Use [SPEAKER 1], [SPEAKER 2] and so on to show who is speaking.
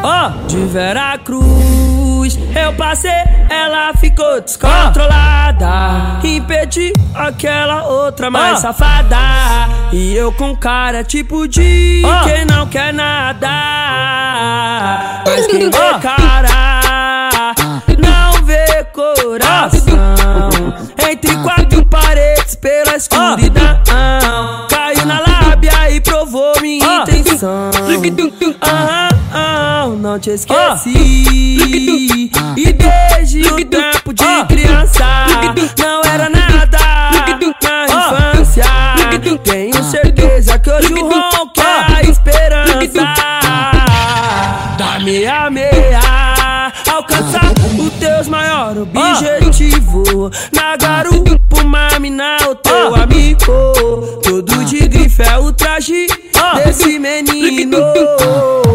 [SPEAKER 1] De Veracruz eu passei, ela ficou descontrolada. Impedi aquela outra mais safada. E eu com cara tipo de quem não quer nada. Mas quem vê cara não vê coração. Entre quatro paredes pela escuridão, caiu na lábia e provou minha intenção. Não te esqueci. E desde o tempo de criança não era nada na infância. Tenho certeza que hoje o ronco é a esperança da meia-meia. Alcançar os teus maiores objetivos. Na garupa, uma mina, o teu amigo. Todo de grife é o traje desse menino.